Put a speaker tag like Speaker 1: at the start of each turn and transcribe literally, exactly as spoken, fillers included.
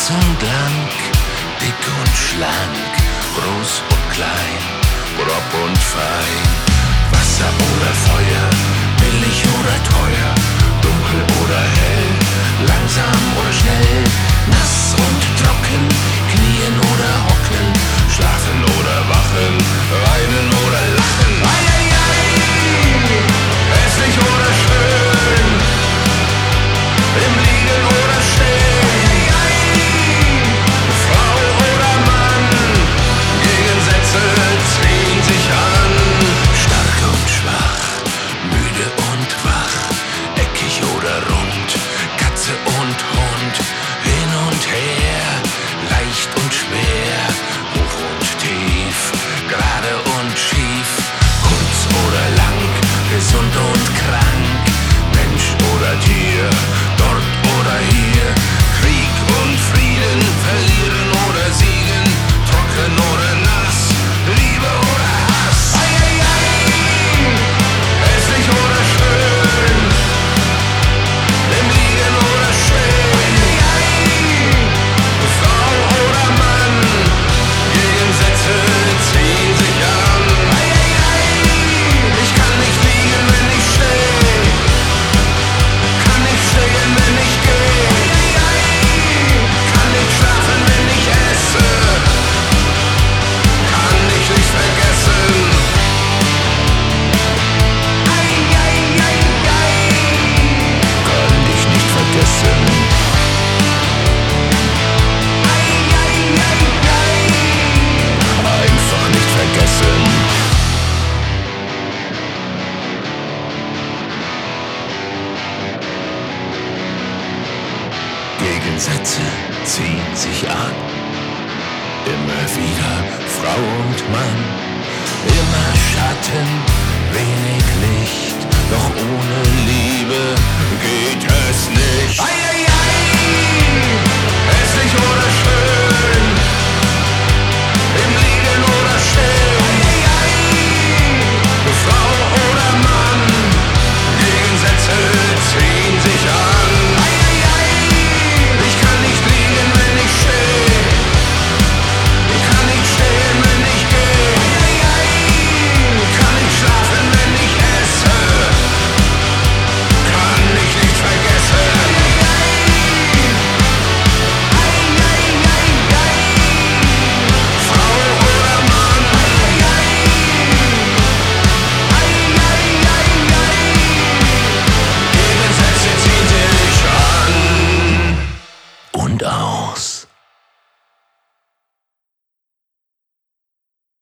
Speaker 1: Kurz und lang, dick und schlank, groß und klein, grob und fein. Wasser oder Feuer, billig oder teuer, dunkel oder hell, langsam oder schnell, nass und trocken, knien oder hocken, schlafen oder wachen, weinen oder lachen. Ei, ei, ei, hässlich oder schön, im Liegen oder stehen, ei, ei, Frau oder Mann, Gegensätze ziehen sich an. Stark und schwach, müde und wach, eckig oder rund, Katze und Hund, hin und her, leicht und schwer, hoch und tief, gerade und schief, kurz oder lang, gesund und krank, Mensch oder Tier, dort oder hier, Krieg und Frieden, verlieren oder siegen, trocken oder nass, Liebe oder Hass. Ei, ei, ei, hässlich oder schön, im Liegen oder stehen, ei, ei, Frau oder Mann, Gegensätze ziehen sich an. Ei, ei, ei, ich kann nicht liegen, wenn ich steh, kann nicht stehen, wenn ich geh, ei, ei, ei, kann nicht schlafen, wenn ich esse, kann ich nicht vergessen. Ei, ei, ei, ei, kann dich nicht vergessen. Ei, ei, ei, ei, einfach nicht vergessen. Gegensätze ziehen sich an. Immer wieder Frau und Mann, immer Schatten, wenig Licht, doch ohne Liebe geht es nicht. Ei, ei, ei,